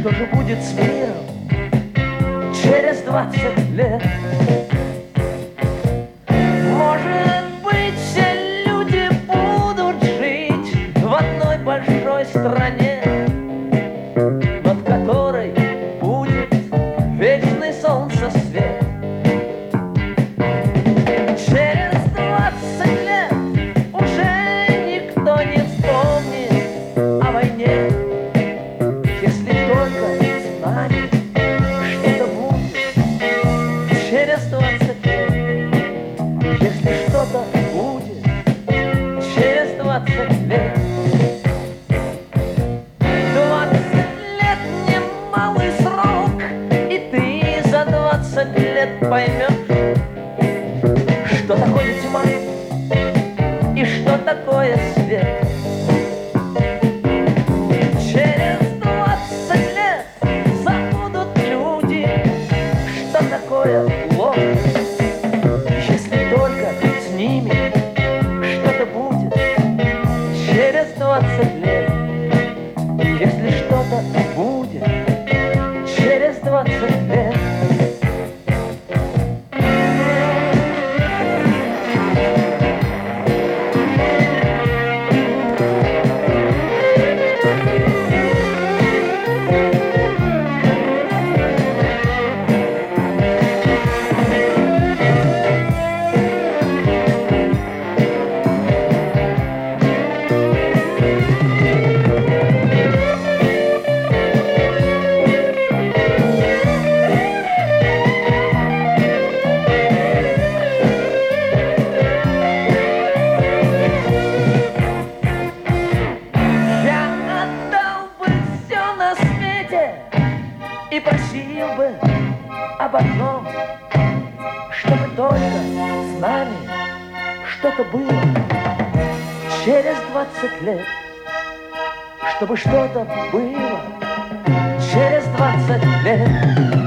Что же будет с миром через 20 лет? Может быть, все люди будут жить в одной большой стране, над которой будет вечный солнцесвет. Через 20 лет уже никто не вспомнит о войне, если только с нами что-то будет. Через 20 лет, если что-то будет, через 20 лет. 20 лет немалый срок, и ты за 20 лет поймешь, что такое тьма и что такое свет. Через 20 лет забудут люди, что такое ложь, если только с ними что-то будет. Через 20 лет, если что-то будет, через 20 лет. И просил бы об одном, чтобы только с нами что-то было через 20 лет, чтобы что-то было через 20 лет.